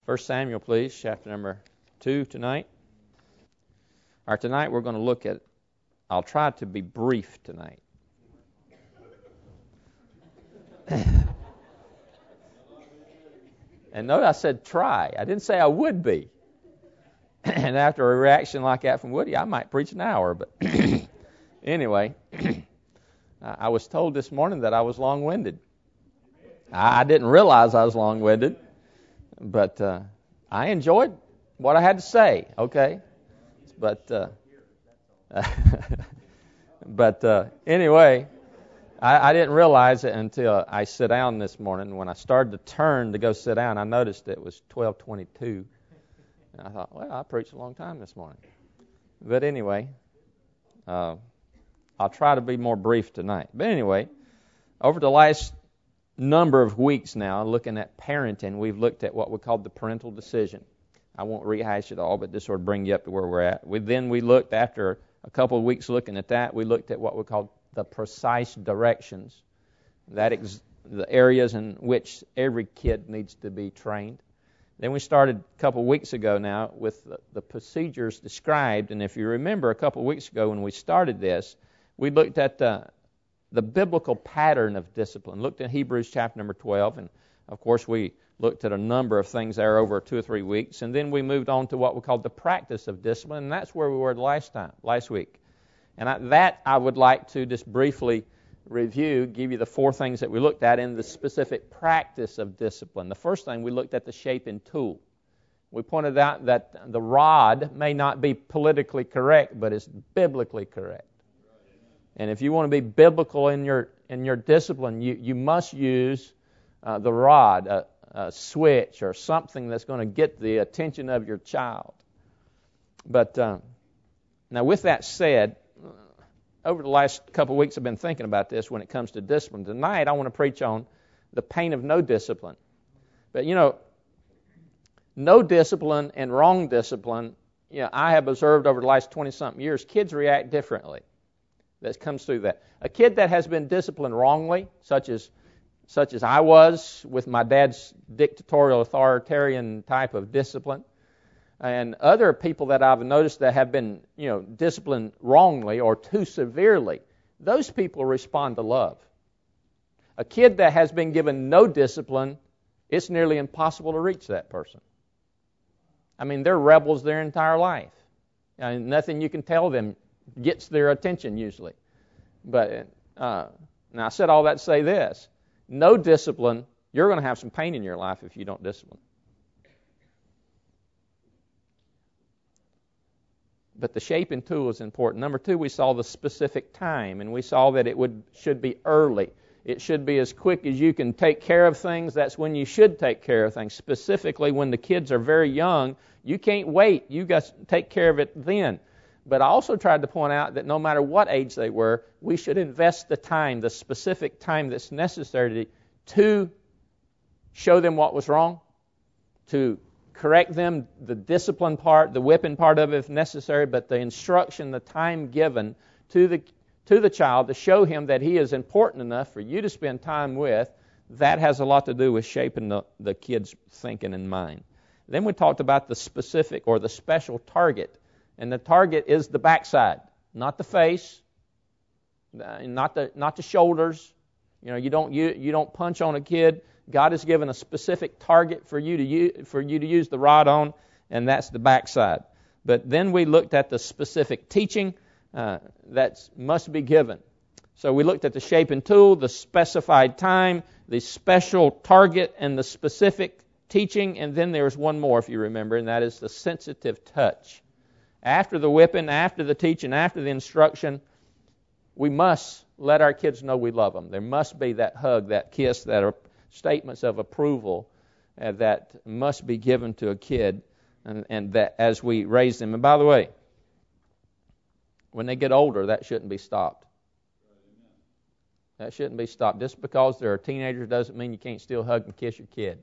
1 Samuel, please, chapter number 2 tonight. All right, tonight we're going to look at, I'll try to be brief tonight. And note I said try. I didn't say I would be. And after a reaction like that from Woody, I might preach an hour. But anyway, I was told this morning that I was long-winded. I didn't realize I was long-winded, but I enjoyed what I had to say, okay? But anyway, I didn't realize it until I sat down this morning. When I started to turn to go sit down, I noticed it was 12:22. And I thought, well, I preached a long time this morning. But anyway, I'll try to be more brief tonight. But anyway, over the last number of weeks now, looking at parenting, we've looked at what we call the parental decision. I won't rehash it all, but just sort of bring you up to where we're at. Then we looked, after a couple of weeks looking at that, we looked at what we call the precise directions, the areas in which every kid needs to be trained. Then we started a couple of weeks ago now with the procedures described. And if you remember a couple of weeks ago when we started this, we looked at the biblical pattern of discipline. Looked at Hebrews chapter number 12. And, of course, we looked at a number of things there over 2 or 3 weeks. And then we moved on to what we call the practice of discipline. And that's where we were last week. And I would like to just briefly review, give you the 4 things that we looked at in the specific practice of discipline. The first thing, we looked at the shaping tool. We pointed out that the rod may not be politically correct, but it's biblically correct. And if you want to be biblical in your discipline, you must use the rod, a switch or something that's going to get the attention of your child. But now with that said, over the last couple of weeks I've been thinking about this when it comes to discipline. Tonight I want to preach on the pain of no discipline. But no discipline and wrong discipline, I have observed over the last 20-something years, kids react differently. That comes through that. A kid that has been disciplined wrongly, such as I was with my dad's dictatorial authoritarian type of discipline, and other people that I've noticed that have been, disciplined wrongly or too severely, those people respond to love. A kid that has been given no discipline, it's nearly impossible to reach that person. I mean, they're rebels their entire life. And nothing you can tell them gets their attention usually. But now I said all that to say this. No discipline, you're going to have some pain in your life if you don't discipline. But the shaping tool is important. Number 2, we saw the specific time, and we saw that should be early. It should be as quick as you can take care of things. That's when you should take care of things. Specifically, when the kids are very young, you can't wait. You got to take care of it then. But I also tried to point out that no matter what age they were, we should invest the time, the specific time that's necessary to show them what was wrong, to correct them, the discipline part, the whipping part of it if necessary, but the instruction, the time given to the child to show him that he is important enough for you to spend time with, that has a lot to do with shaping the kid's thinking and mind. Then we talked about the specific or the special target, and the target is the backside, not the face, not the shoulders. You don't punch on a kid. God has given a specific target for you to use the rod on, and that's the backside. But then we looked at the specific teaching that must be given. So we looked at the shaping tool, the specified time, the special target, and the specific teaching, and then there's one more, if you remember, and that is the sensitive touch. After the whipping, after the teaching, after the instruction, we must let our kids know we love them. There must be that hug, that kiss, that are statements of approval that must be given to a kid, and that as we raise them. And by the way, when they get older, that shouldn't be stopped. That shouldn't be stopped. Just because they're teenagers doesn't mean you can't still hug and kiss your kid.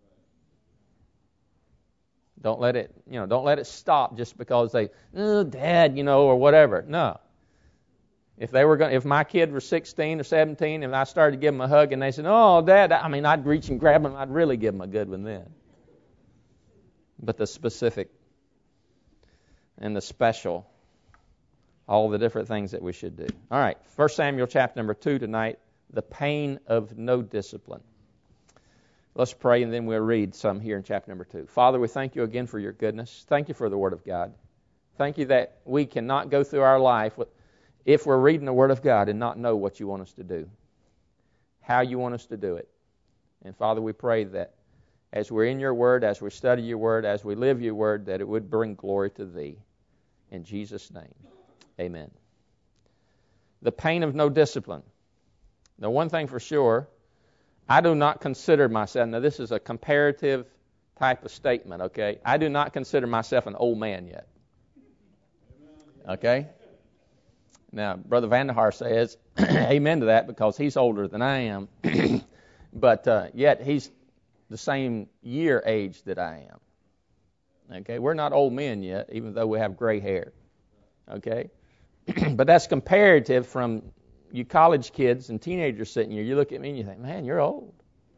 Don't let it stop just because they, Dad, or whatever. No. If my kid was 16 or 17 and I started to give them a hug and they said, "Oh, Dad," I'd reach and grab them. I'd really give them a good one then. but the specific and the special, all the different things that we should do. All right, 1 Samuel chapter number 2 tonight, the pain of no discipline. Let's pray, and then we'll read some here in chapter number 2. Father, we thank you again for your goodness. Thank you for the Word of God. Thank you that we cannot go through our life if we're reading the Word of God and not know what you want us to do, how you want us to do it. And Father, we pray that as we're in your Word, as we study your Word, as we live your Word, that it would bring glory to thee. In Jesus' name, amen. The pain of no discipline. Now, one thing for sure, I do not consider myself, now this is a comparative type of statement, okay? I do not consider myself an old man yet. Okay? Now, Brother Vanderhaar says amen to that because he's older than I am. But yet he's the same year age that I am. Okay? We're not old men yet, even though we have gray hair. Okay? But that's comparative from you college kids and teenagers sitting here. You look at me and you think, man, you're old.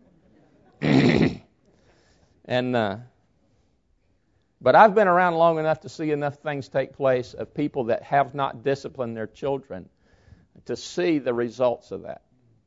But I've been around long enough to see enough things take place of people that have not disciplined their children to see the results of that.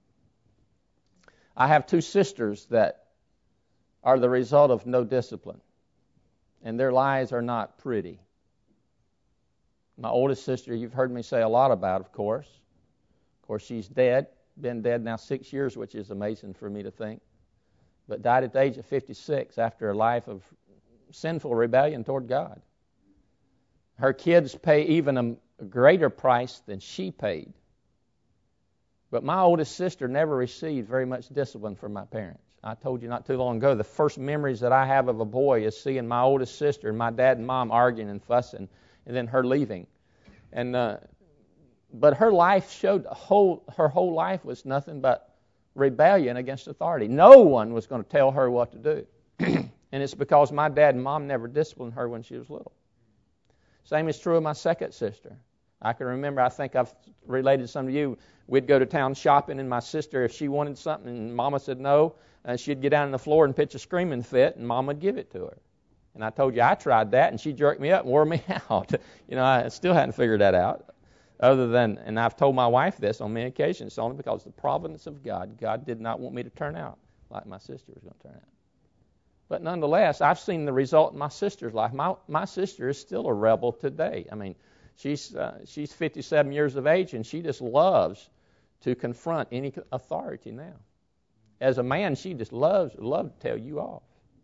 I have two sisters that are the result of no discipline, and their lives are not pretty. My oldest sister, you've heard me say a lot about, of course. Of course, she's dead, been dead now 6 years, which is amazing for me to think, but died at the age of 56 after a life of sinful rebellion toward God. Her kids pay even a greater price than she paid. But my oldest sister never received very much discipline from my parents. I told you not too long ago, the first memories that I have of a boy is seeing my oldest sister and my dad and mom arguing and fussing, and then her leaving. But her life showed her whole life was nothing but rebellion against authority. No one was going to tell her what to do. And it's because my dad and mom never disciplined her when she was little. Same is true of my second sister. I can remember, I think I've related some to you, we'd go to town shopping, and my sister, if she wanted something and Mama said no, she'd get down on the floor and pitch a screaming fit, and Mom would give it to her. And I told you I tried that, and she jerked me up and wore me out. I still hadn't figured that out. And I've told my wife this on many occasions, it's only because of the providence of God. God did not want me to turn out like my sister was going to turn out. But nonetheless, I've seen the result in my sister's life. My sister is still a rebel today. I mean, she's 57 years of age, and she just loves to confront any authority now. As a man, she just loves to tell you off.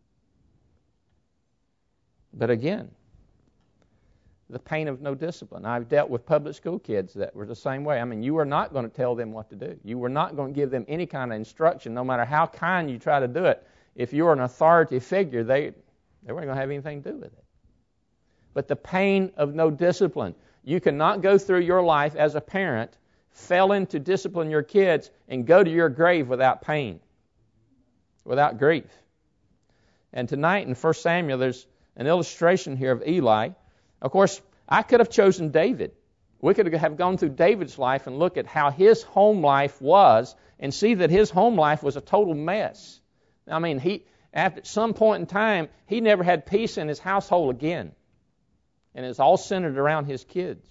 But again, the pain of no discipline. I've dealt with public school kids that were the same way. I mean, you are not going to tell them what to do. You were not going to give them any kind of instruction, no matter how kind you try to do it. If you're an authority figure, they weren't going to have anything to do with it. But the pain of no discipline. You cannot go through your life as a parent, fail into discipline your kids, and go to your grave without pain, without grief. And tonight in 1 Samuel, there's an illustration here of Eli. Of course, I could have chosen David. We could have gone through David's life and look at how his home life was and see that his home life was a total mess. I mean, at some point in time, he never had peace in his household again. And it's all centered around his kids.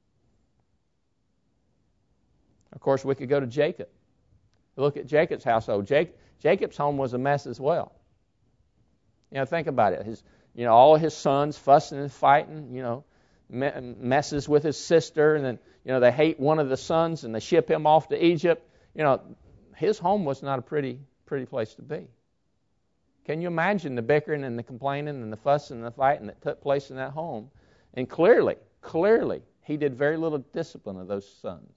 Of course, we could go to Jacob. Look at Jacob's household. Jacob's home was a mess as well. Think about it. All his sons fussing and fighting, messes with his sister, and then, they hate one of the sons and they ship him off to Egypt. His home was not a pretty place to be. Can you imagine the bickering and the complaining and the fussing and the fighting that took place in that home? And clearly, he did very little discipline of those sons.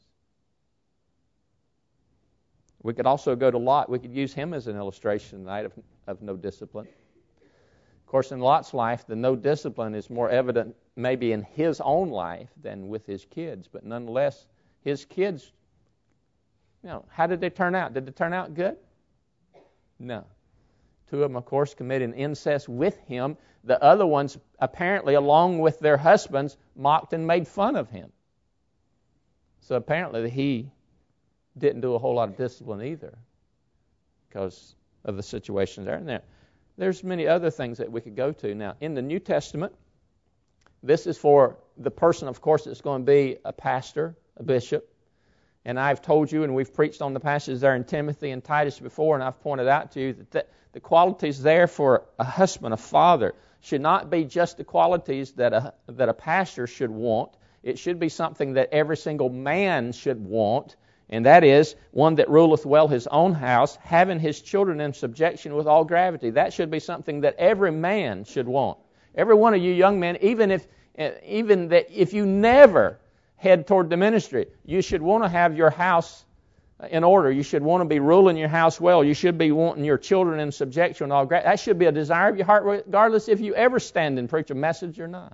We could also go to Lot. We could use him as an illustration tonight of no discipline. Of course, in Lot's life, the no discipline is more evident maybe in his own life than with his kids. But nonetheless, his kids, how did they turn out? Did they turn out good? No. Two of them, of course, committed incest with him. The other ones, apparently, along with their husbands, mocked and made fun of him. So apparently he didn't do a whole lot of discipline either because of the situation there. And There's many other things that we could go to. Now, in the New Testament, this is for the person, of course, that's going to be a pastor, a bishop. And I've told you, and we've preached on the passages there in Timothy and Titus before, and I've pointed out to you that the qualities there for a husband, a father, should not be just the qualities that a pastor should want. It should be something that every single man should want, and that is one that ruleth well his own house, having his children in subjection with all gravity. That should be something that every man should want. Every one of you young men, even if you never head toward the ministry, you should want to have your house in order. You should want to be ruling your house well. You should be wanting your children in subjection with all gravity. That should be a desire of your heart, regardless if you ever stand and preach a message or not.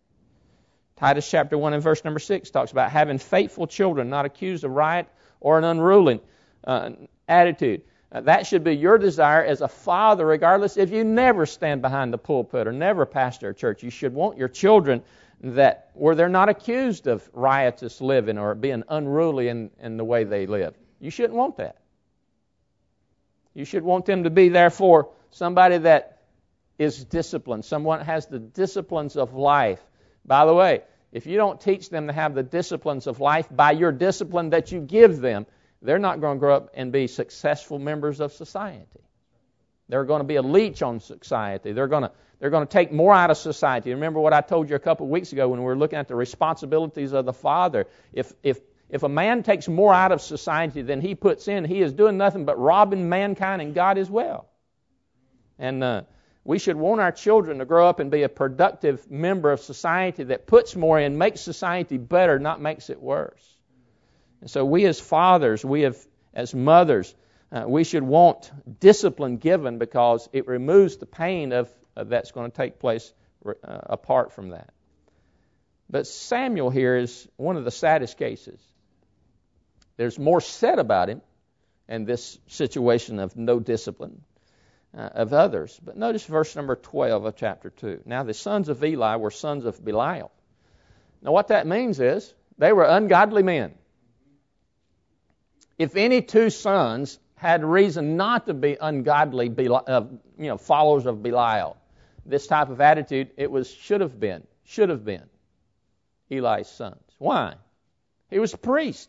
Titus chapter 1 and verse number 6 talks about having faithful children, not accused of riot or an unruly attitude. That should be your desire as a father, regardless if you never stand behind the pulpit or never pastor a church. You should want your children where they're not accused of riotous living or being unruly in the way they live. You shouldn't want that. You should want them to be, therefore, somebody that is disciplined, someone that has the disciplines of life. By the way, if you don't teach them to have the disciplines of life by your discipline that you give them, they're not going to grow up and be successful members of society. They're going to be a leech on society. They're going to take more out of society. Remember what I told you a couple of weeks ago when we were looking at the responsibilities of the father. If a man takes more out of society than he puts in, he is doing nothing but robbing mankind and God as well. And we should want our children to grow up and be a productive member of society that puts more in, makes society better, not makes it worse. And so we as fathers, as mothers, we should want discipline given because it removes the pain that's going to take place apart from that. But Samuel here is one of the saddest cases. There's more said about him and this situation of no discipline of others. But notice verse number 12 of chapter 2. Now the sons of Eli were sons of Belial. Now what that means is they were ungodly men. If any two sons had reason not to be ungodly, followers of Belial, this type of attitude, should have been Eli's sons. Why? He was a priest.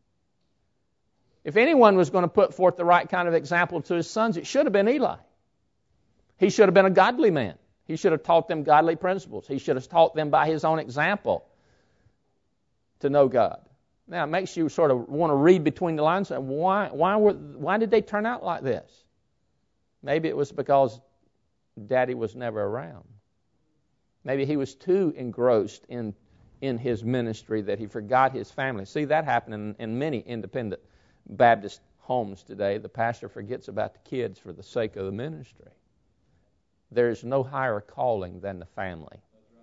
If anyone was going to put forth the right kind of example to his sons, it should have been Eli. He should have been a godly man. He should have taught them godly principles. He should have taught them by his own example to know God. Now, it makes you sort of want to read between the lines and why did they turn out like this? Maybe it was because Daddy was never around. Maybe he was too engrossed in his ministry that he forgot his family. See, that happened in many independent Baptist homes today. The pastor forgets about the kids for the sake of the ministry. There is no higher calling than the family.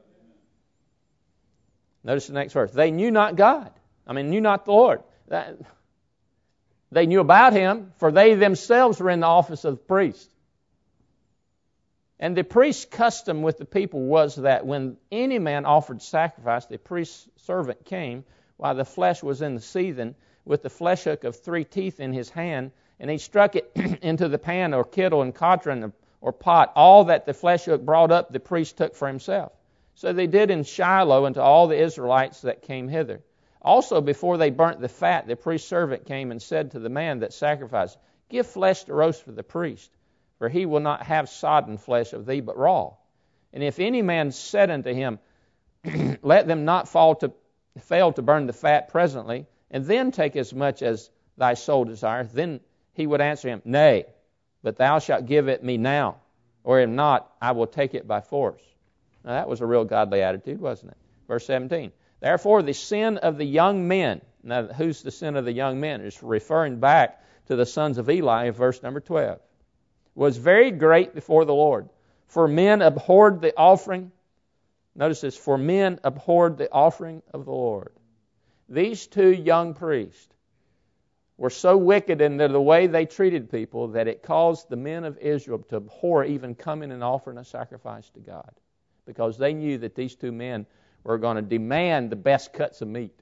Notice the next verse. They knew not God. Knew not the Lord. They knew about him, for they themselves were in the office of the priest. And the priest's custom with the people was that when any man offered sacrifice, the priest's servant came while the flesh was in the seething, with the flesh hook of 3 teeth in his hand, and he struck it into the pan or kettle and cauldron or pot. All that the flesh hook brought up, the priest took for himself. So they did in Shiloh unto all the Israelites that came hither. Also, before they burnt the fat, the priest's servant came and said to the man that sacrificed, Give flesh to roast for the priest, for he will not have sodden flesh of thee, but raw. And if any man said unto him, Let them not fail to burn the fat presently, and then take as much as thy soul desireth, then he would answer him, Nay, but thou shalt give it me now, or if not, I will take it by force. Now that was a real godly attitude, wasn't it? Verse 17. Therefore, the sin of the young men. Now, who's the sin of the young men? It's referring back to the sons of Eli in verse number 12. Was very great before the Lord. For men abhorred the offering. Notice this. For men abhorred the offering of the Lord. These two young priests were so wicked in the way they treated people that it caused the men of Israel to abhor even coming and offering a sacrifice to God. Because they knew that these two men were going to demand the best cuts of meat.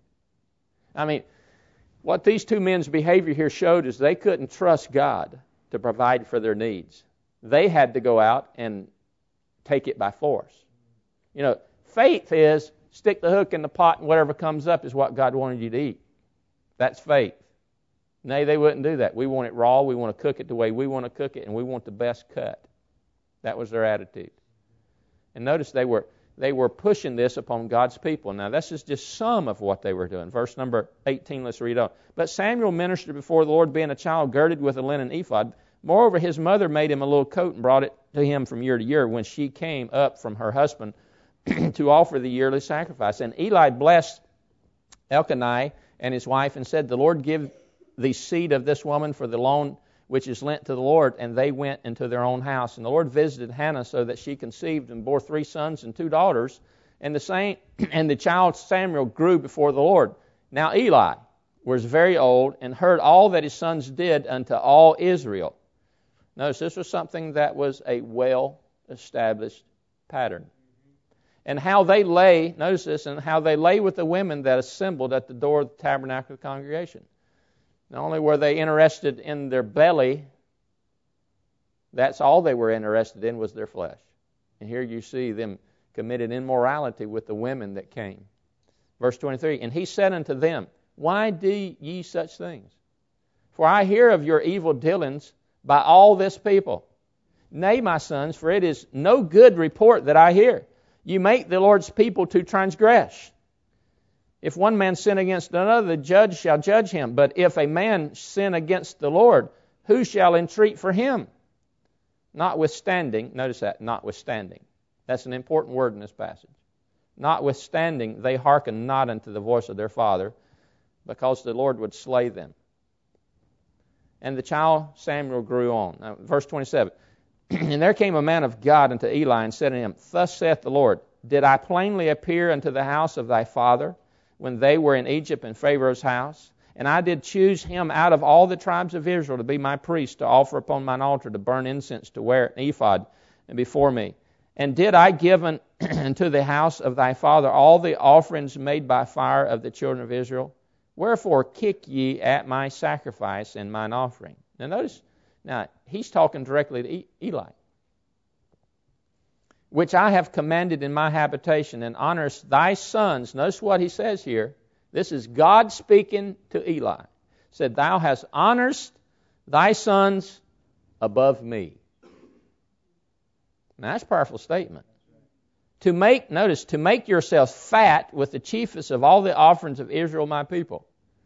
What these two men's behavior here showed is they couldn't trust God to provide for their needs. They had to go out and take it by force. You know, faith is stick the hook in the pot and whatever comes up is what God wanted you to eat. That's faith. Nay, they wouldn't do that. We want it raw. We want to cook it the way we want to cook it, and we want the best cut. That was their attitude. And notice they were pushing this upon God's people. Now, this is just some of what they were doing. Verse number 18, let's read on. But Samuel ministered before the Lord, being a child girded with a linen ephod. Moreover, his mother made him a little coat and brought it to him from year to year when she came up from her husband to offer the yearly sacrifice. And Eli blessed Elkanah and his wife and said, the Lord give the seed of this woman for the loan which is lent to the Lord. And they went into their own house. And the Lord visited Hannah so that she conceived and bore 3 sons and 2 daughters. And the child Samuel grew before the Lord. Now Eli was very old and heard all that his sons did unto all Israel. Notice this was something that was a well-established pattern. And how they lay, notice this, and how they lay with the women that assembled at the door of the tabernacle of the congregation. Not only were they interested in their belly, that's all they were interested in was their flesh. And here you see them committed immorality with the women that came. Verse 23, and he said unto them, why do ye such things? For I hear of your evil dealings by all this people. Nay, my sons, for it is no good report that I hear. You make the Lord's people to transgress. If one man sin against another, the judge shall judge him. But if a man sin against the Lord, who shall entreat for him? Notwithstanding, notice that, notwithstanding. That's an important word in this passage. Notwithstanding, they hearken not unto the voice of their father, because the Lord would slay them. And the child Samuel grew on. Now, verse 27. And there came a man of God unto Eli and said unto him, thus saith the Lord, did I plainly appear unto the house of thy father when they were in Egypt in Pharaoh's house? And I did choose him out of all the tribes of Israel to be my priest, to offer upon mine altar, to burn incense, to wear an ephod and before me. And did I give unto the house of thy father all the offerings made by fire of the children of Israel? Wherefore kick ye at my sacrifice and mine offering? Now notice, now he's talking directly to Eli. Which I have commanded in my habitation, and honorest thy sons. Notice what he says here. This is God speaking to Eli. He said, thou hast honorest thy sons above me. Now that's a powerful statement. To make yourselves fat with the chiefest of all the offerings of Israel, my people.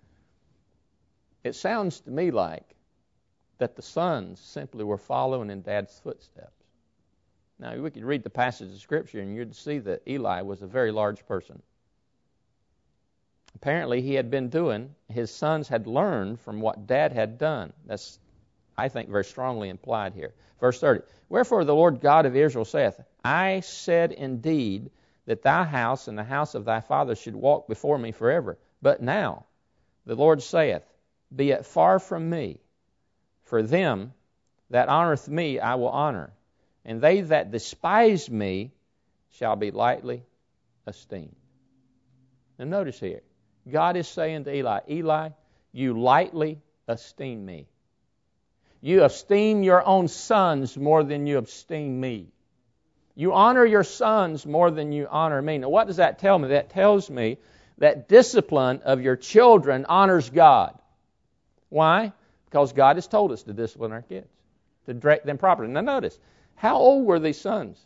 It sounds to me like that the sons simply were following in Dad's footsteps. Now, we could read the passage of Scripture and you'd see that Eli was a very large person. Apparently, his sons had learned from what Dad had done. That's, I think, very strongly implied here. Verse 30, wherefore the Lord God of Israel saith, I said indeed that thy house and the house of thy father should walk before me forever. But now the Lord saith, be it far from me, for them that honoreth me I will honor, and they that despise me shall be lightly esteemed. Now notice here, God is saying to Eli, Eli, you lightly esteem me. You esteem your own sons more than you esteem me. You honor your sons more than you honor me. Now what does that tell me? That tells me that discipline of your children honors God. Why? Because God has told us to discipline our kids, to direct them properly. Now notice, how old were these sons?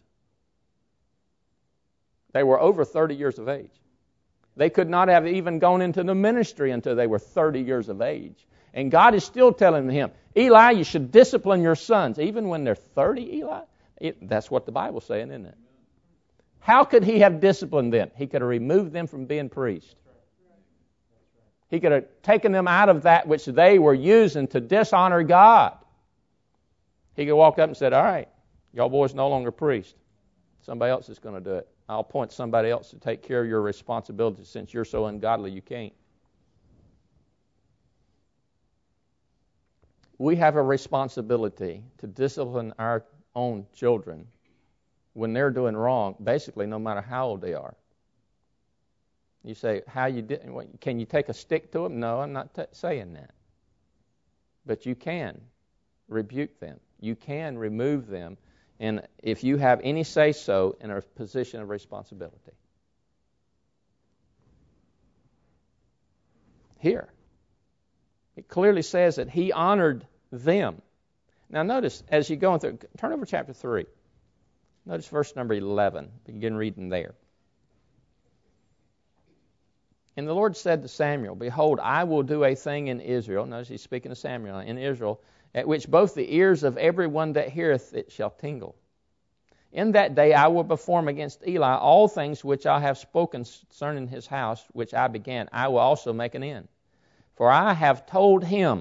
They were over 30 years of age. They could not have even gone into the ministry until they were 30 years of age. And God is still telling him, Eli, you should discipline your sons. Even when they're 30, Eli? That's what the Bible's saying, isn't it? How could he have disciplined them? He could have removed them from being priests. He could have taken them out of that which they were using to dishonor God. He could walk up and said, all right, y'all boys no longer priests. Somebody else is going to do it. I'll appoint somebody else to take care of your responsibilities since you're so ungodly you can't. We have a responsibility to discipline our own children when they're doing wrong, basically no matter how old they are. You say, can you take a stick to them? No, I'm not saying that. But you can rebuke them. You can remove them, and if you have any say-so in a position of responsibility. Here, it clearly says that he honored them. Now notice, as you go through, turn over to chapter 3. Notice verse number 11. Begin reading there. And the Lord said to Samuel, Behold, I will do a thing in Israel. Notice he's speaking to Samuel. In Israel, at which both the ears of everyone that heareth it shall tingle. In that day I will perform against Eli all things which I have spoken concerning his house, which I began. I will also make an end. For I have told him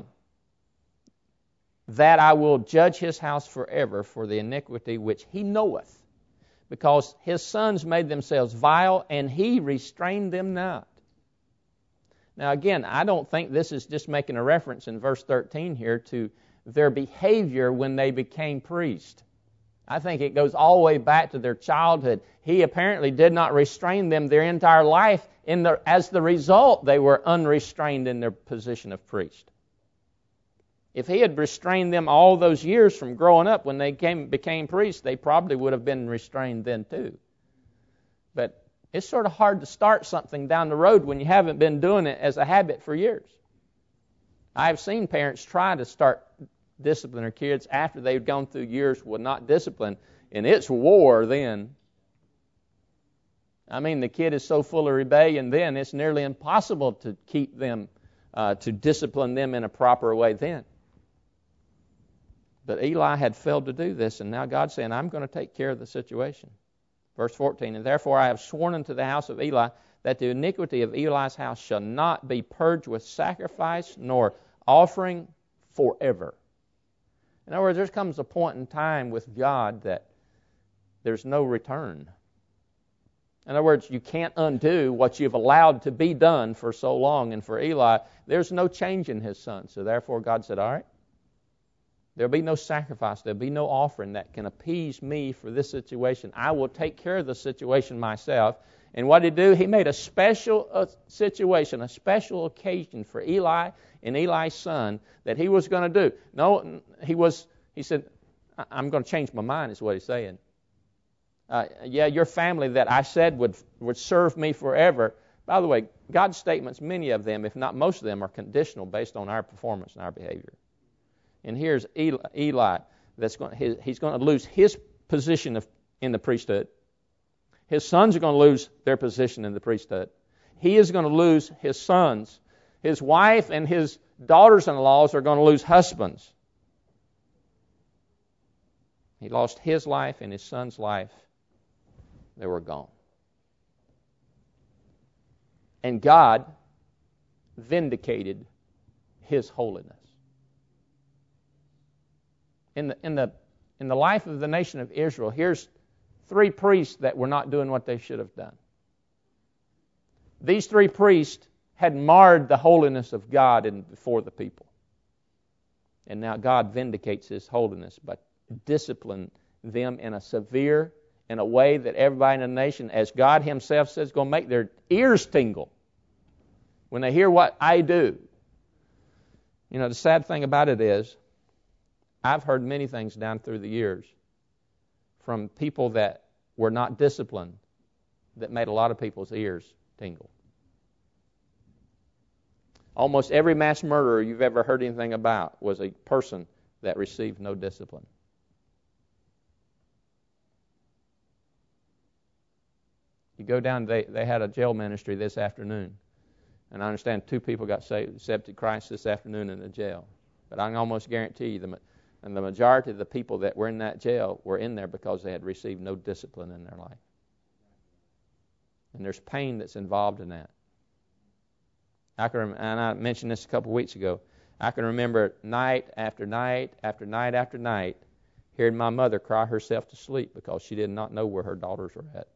that I will judge his house forever for the iniquity which he knoweth, because his sons made themselves vile, and he restrained them not. Now again, I don't think this is just making a reference in verse 13 here to their behavior when they became priests. I think it goes all the way back to their childhood. He apparently did not restrain them their entire life. As the result, they were unrestrained in their position of priest. If he had restrained them all those years from growing up, when they became priests, they probably would have been restrained then too. But it's sort of hard to start something down the road when you haven't been doing it as a habit for years. I've seen parents try to start discipline their kids after they've gone through years with not discipline, and it's war then. I mean, the kid is so full of rebellion then, it's nearly impossible to keep them, to discipline them in a proper way then. But Eli had failed to do this, and now God's saying, I'm going to take care of the situation. Verse 14, And therefore I have sworn unto the house of Eli that the iniquity of Eli's house shall not be purged with sacrifice nor offering forever. In other words, there comes a point in time with God that there's no return. In other words, you can't undo what you've allowed to be done for so long. And for Eli, there's no change in his son. So therefore God said, all right, there'll be no sacrifice, there'll be no offering that can appease me for this situation. I will take care of the situation myself. And what did he do? He made a special situation, a special occasion for Eli and Eli's son that he was going to do. No, he said, I'm going to change my mind, is what he's saying. Your family that I said would serve me forever. By the way, God's statements, many of them, if not most of them, are conditional based on our performance and our behavior. And here's Eli he's going to lose his position in the priesthood. His sons are going to lose their position in the priesthood. He is going to lose his sons. His wife and his daughters-in-law are going to lose husbands. He lost his life and his son's life. They were gone. And God vindicated his holiness. In the life of the nation of Israel, here's 3 priests that were not doing what they should have done. These 3 priests had marred the holiness of God before the people. And now God vindicates his holiness by disciplining them in a way that everybody in the nation, as God himself says, is going to make their ears tingle when they hear what I do. You know, the sad thing about it is, I've heard many things down through the years from people that were not disciplined that made a lot of people's ears tingle. Almost every mass murderer you've ever heard anything about was a person that received no discipline. You go down, they had a jail ministry this afternoon. And I understand 2 people got accepted Christ this afternoon in the jail. But I can almost guarantee you the majority of the people that were in that jail were in there because they had received no discipline in their life. And there's pain that's involved in that. And I mentioned this a couple of weeks ago. I can remember night after night after night after night hearing my mother cry herself to sleep because she did not know where her daughters were at.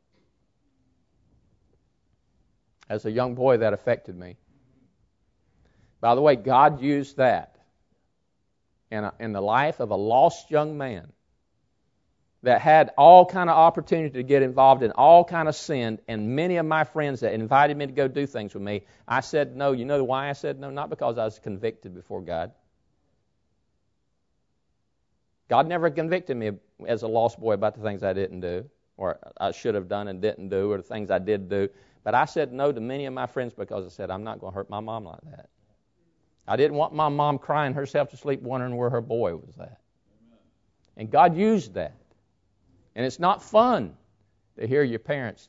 As a young boy, that affected me. By the way, God used that in the life of a lost young man that had all kind of opportunity to get involved in all kind of sin, and many of my friends that invited me to go do things with me, I said no. You know why I said no? Not because I was convicted before God. God never convicted me as a lost boy about the things I didn't do, or I should have done and didn't do, or the things I did do. But I said no to many of my friends because I said, I'm not going to hurt my mom like that. I didn't want my mom crying herself to sleep wondering where her boy was at. And God used that. And it's not fun to hear your parents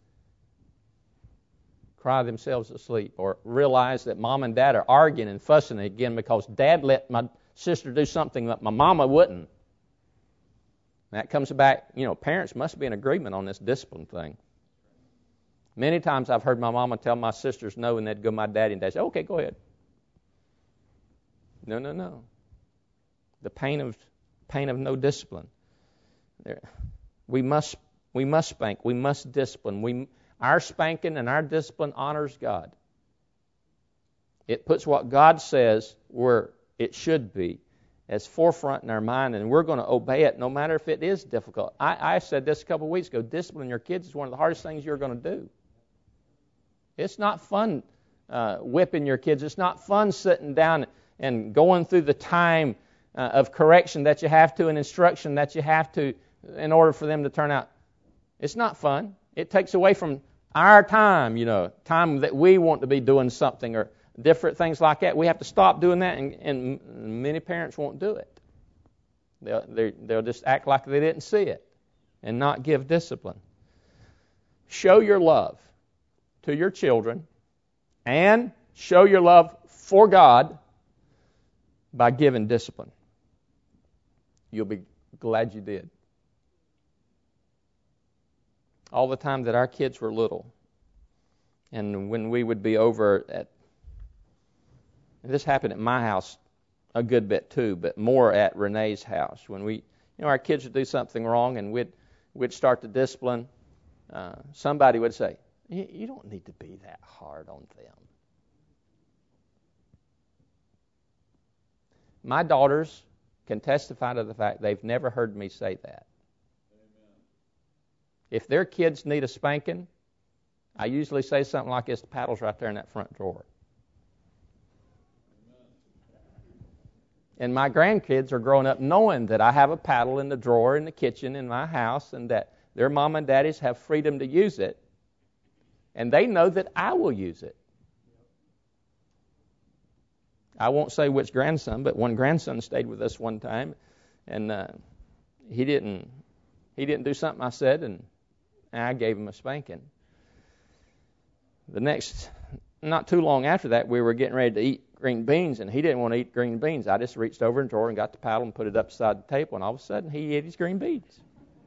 cry themselves to sleep or realize that mom and dad are arguing and fussing again because dad let my sister do something that my mama wouldn't. And that comes back, parents must be in agreement on this discipline thing. Many times I've heard my mama tell my sisters no, and they'd go to my daddy, and they'd say, okay, go ahead. No. The pain of no discipline. We must spank. We must discipline. Our spanking and our discipline honors God. It puts what God says where it should be as forefront in our mind, and we're going to obey it no matter if it is difficult. I said this a couple of weeks ago. Disciplining your kids is one of the hardest things you're going to do. It's not fun whipping your kids. It's not fun sitting down and going through the time of correction that you have to and instruction that you have to in order for them to turn out. It's not fun. It takes away from our time, time that we want to be doing something or different things like that. We have to stop doing that, and many parents won't do it. They'll just act like they didn't see it and not give discipline. Show your love to your children and show your love for God by giving discipline. You'll be glad you did. All the time that our kids were little, and when we would be over at, this happened at my house a good bit too, but more at Renee's house. When our kids would do something wrong, and we'd start to discipline, somebody would say, you don't need to be that hard on them. My daughters can testify to the fact they've never heard me say that. If their kids need a spanking, I usually say something like this: the paddle's right there in that front drawer. And my grandkids are growing up knowing that I have a paddle in the drawer in the kitchen in my house, and that their mom and daddies have freedom to use it. And they know that I will use it. I won't say which grandson, but one grandson stayed with us one time, and he didn't do something I said, and I gave him a spanking. Not too long after that, we were getting ready to eat green beans, and he didn't want to eat green beans. I just reached over in the drawer and got the paddle and put it up beside the table, and all of a sudden he ate his green beans.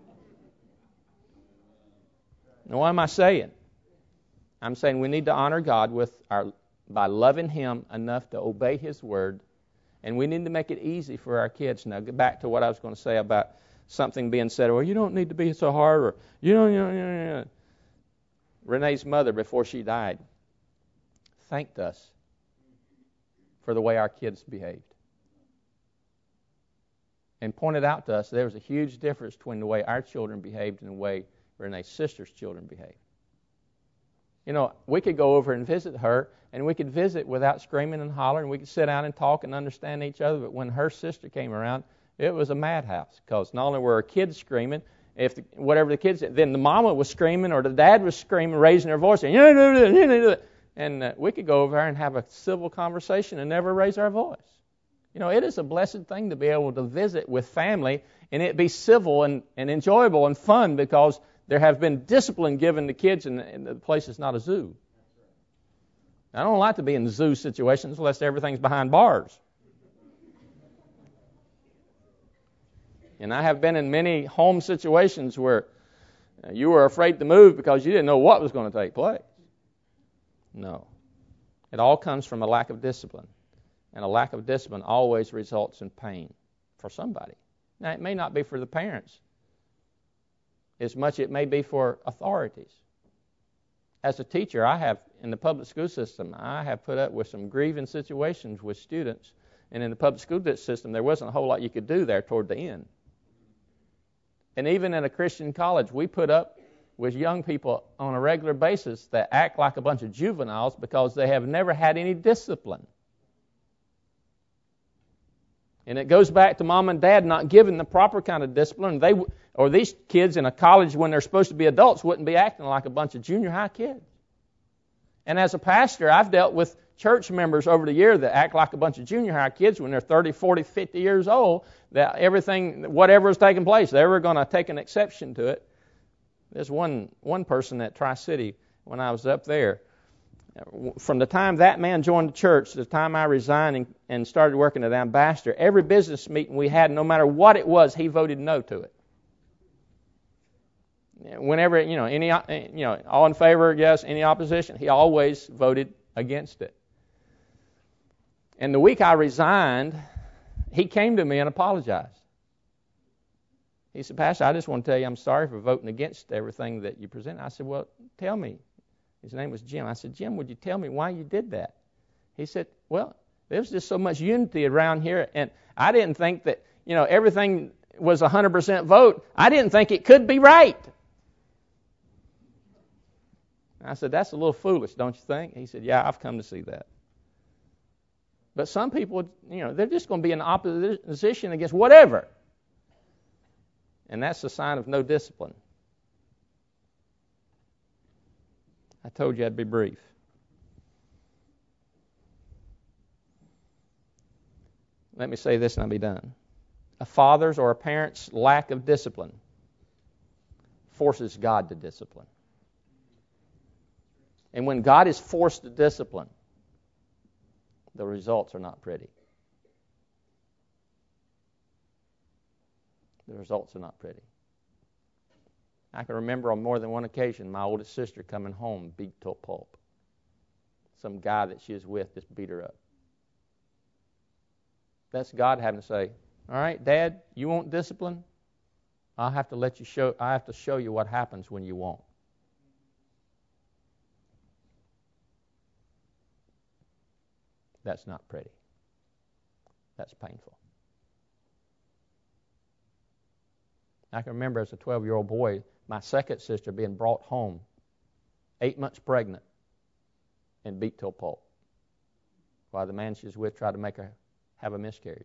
Now, what am I saying? I'm saying we need to honor God by loving Him enough to obey His Word, and we need to make it easy for our kids. Now, get back to what I was going to say about something being said, well, you don't need to be so hard, or you know. Renee's mother, before she died, thanked us for the way our kids behaved, and pointed out to us there was a huge difference between the way our children behaved and the way Renee's sister's children behaved. We could go over and visit her, and we could visit without screaming and hollering. We could sit down and talk and understand each other. But when her sister came around, it was a madhouse, because not only were her kids screaming, whatever the kids did, then the mama was screaming or the dad was screaming, raising their voice, saying, you need to do this, you need to do it. And we could go over there and have a civil conversation and never raise our voice. It is a blessed thing to be able to visit with family and it be civil and enjoyable and fun, because there have been discipline given to kids, and the place is not a zoo. I don't like to be in zoo situations unless everything's behind bars. And I have been in many home situations where you were afraid to move because you didn't know what was going to take place. No. It all comes from a lack of discipline. And a lack of discipline always results in pain for somebody. Now, it may not be for the parents as much it may be for authorities. As a teacher, in the public school system, I have put up with some grieving situations with students. And in the public school system, there wasn't a whole lot you could do there toward the end. And even in a Christian college, we put up with young people on a regular basis that act like a bunch of juveniles because they have never had any discipline. And it goes back to mom and dad not giving the proper kind of discipline. Or these kids in a college when they're supposed to be adults wouldn't be acting like a bunch of junior high kids. And as a pastor, I've dealt with church members over the year that act like a bunch of junior high kids when they're 30, 40, 50 years old, that everything, whatever is taking place, they were going to take an exception to it. There's one person at Tri-City when I was up there. From the time that man joined the church to the time I resigned and started working at Ambassador, every business meeting we had, no matter what it was, he voted no to it. Whenever, all in favor, yes, any opposition, he always voted against it. And the week I resigned, he came to me and apologized. He said, Pastor, I just want to tell you I'm sorry for voting against everything that you present. I said, well, tell me. His name was Jim. I said, Jim, would you tell me why you did that? He said, well, there's just so much unity around here, and I didn't think that, everything was 100% vote. I didn't think it could be right. I said, that's a little foolish, don't you think? He said, yeah, I've come to see that. But some people, they're just going to be in opposition against whatever. And that's a sign of no discipline. I told you I'd be brief. Let me say this and I'll be done. A father's or a parent's lack of discipline forces God to discipline. And when God is forced to discipline, the results are not pretty. The results are not pretty. I can remember on more than one occasion my oldest sister coming home beat to a pulp. Some guy that she was with just beat her up. That's God having to say, all right, Dad, you want discipline? I have to show you what happens when you won't. That's not pretty. That's painful. I can remember as a 12-year-old boy, my second sister being brought home, 8 months pregnant, and beat to a pulp, while the man she was with tried to make her have a miscarriage.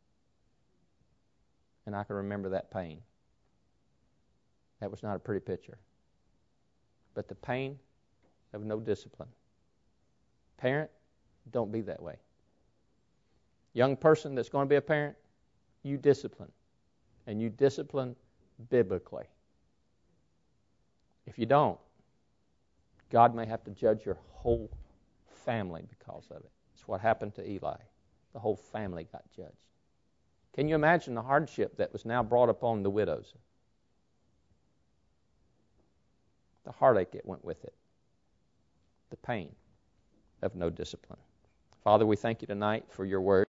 And I can remember that pain. That was not a pretty picture. But the pain of no discipline. Parent, don't be that way. Young person that's going to be a parent, you discipline. And you discipline biblically. If you don't, God may have to judge your whole family because of it. It's what happened to Eli. The whole family got judged. Can you imagine the hardship that was now brought upon the widows? The heartache that went with it. The pain of no discipline. Father, we thank you tonight for your word.